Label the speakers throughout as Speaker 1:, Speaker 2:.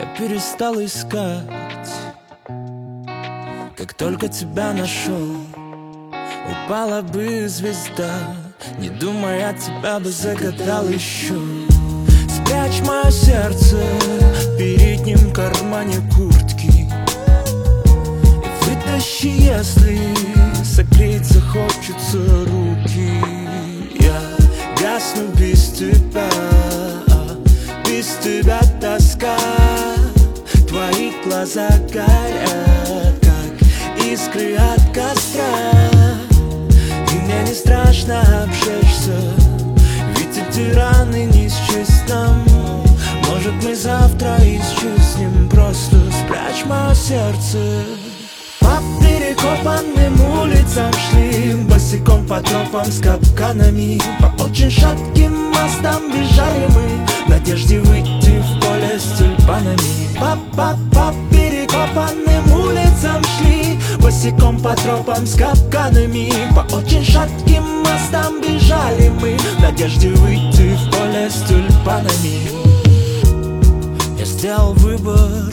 Speaker 1: я перестал искать. Как только тебя нашел, упала бы звезда. Не думая, тебя бы загадал еще. Спрячь мое сердце в переднем кармане куртки и вытащи, если согреть захочется руки. Я гасну без тебя тоска. Твои глаза горят, как искры от костра. И мне не страшно обжечься, ведь эти раны не счесть нам. Может, мы завтра исчезнем, просто спрячь мое сердце. По перекопанным улицам шли, босиком по тропам с капканами. По очень шатким мостам бежали мы, в надежде выйти в поле с тюльпанами. По перекопанным улицам шли, босиком по тропам с капканами. По очень шатким мостам бежали мы, в надежде выйти в поле с тюльпанами. Я сделал выбор,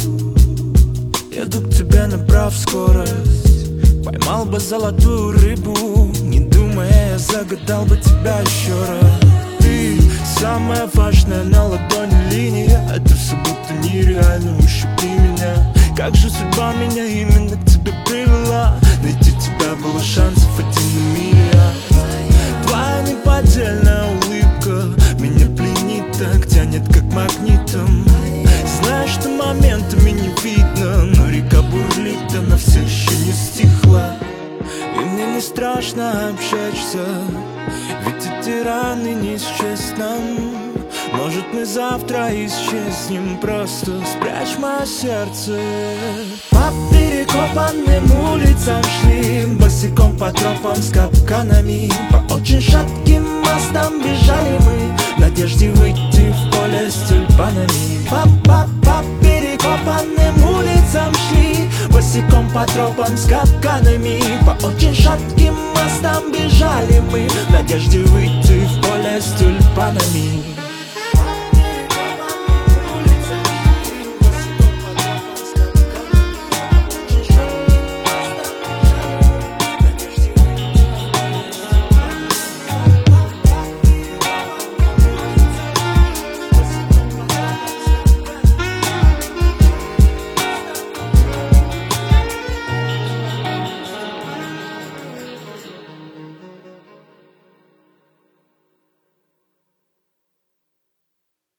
Speaker 1: еду к тебе, набрав скорость. Поймал бы золотую рыбу, не думая, я загадал бы тебя еще раз. Ты самая важная на ладони линия, это все будто нереально, ущипни меня. Как же судьба меня именно к тебе привела? Найти тебя было шансов 1 на миллиард. Твоя неподдельная улыбка меня пленит, так тянет как магнитом. Знаешь, что моментами не видно, но река бурлит, она все еще не стихла. И мне не страшно обжечься, ведь эти раны не счесть нам. Может, мы завтра исчезнем, просто спрячь мое сердце. По перекопанным улицам шли, босиком по тропам с капканами. По очень шатким мостам бежали мы, в надежде выйти в поле с тюльпанами. По перекопанным улицам шли, босиком по тропам с капканами. По очень шатким мостам бежали мы, в надежде выйти в поле с тюльпанами.